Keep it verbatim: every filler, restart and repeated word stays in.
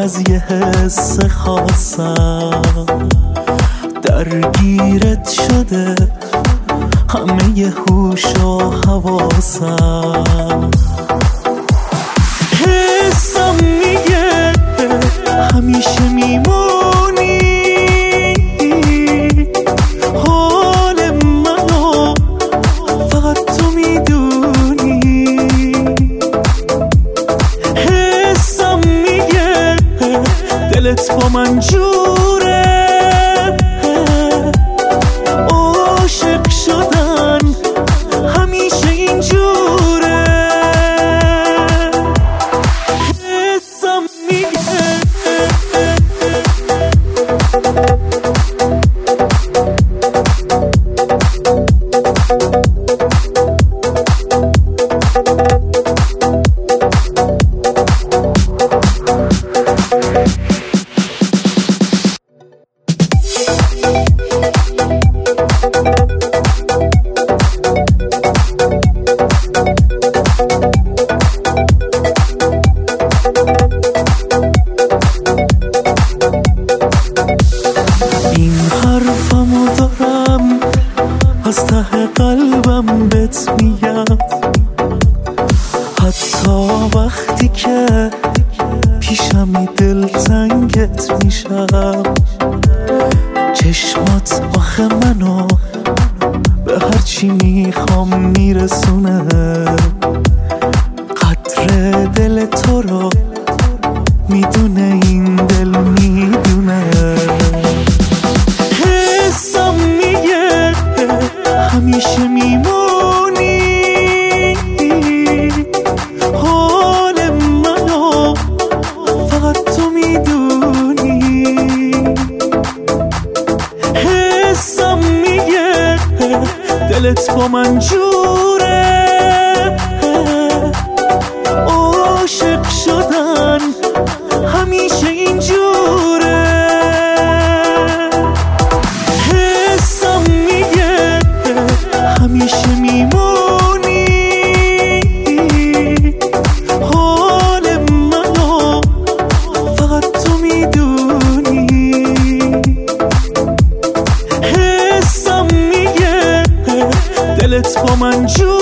از یه حس خاصم درگیرت شده همه ی هوش و حواسم. حسم میگه همیشه میمونی، حال منو فقط تو میدونی. حسم میگه دلت با من جوره، عاشق شدن همیشه اینجوره. حسم میگه این حرفمو دارم از ته قلبم بهت میگم، حتی وقتی که پیشمی دلتنگت میشم. چشمات آخه منو به هرچی میخوام میرسونه، قدر دل تو رو میدونه این دل میدونه. حسم میگه همیشه میمونی، حال منو فقط تو میدونی. حسم میگه دلت با من جوره، عاشق شدن همیشه اینجوره. حسم میگه همیشه میمونی، حال منو فقط تو میدونی. حسم میگه دلت با من جوره،